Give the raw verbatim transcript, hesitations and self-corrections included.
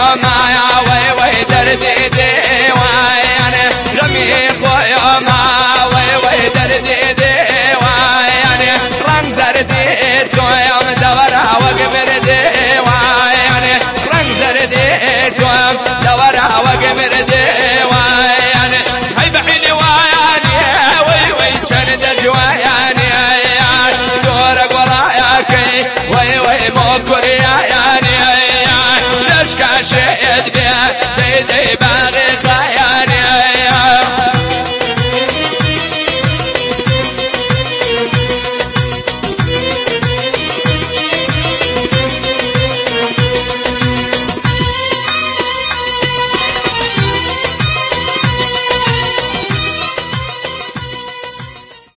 يوم يا وي وي دردي ديوان رمي خويا ما وي وي دردي ديوان رمز رديت يوم دورها وقبر ديوان رمز رديت يوم دورها وقبر ديوان هاي بحيني وياني وي وي شند جواياني دور قراياكي وي وي موكر يا يعني ليش كاشيت بيه دي دي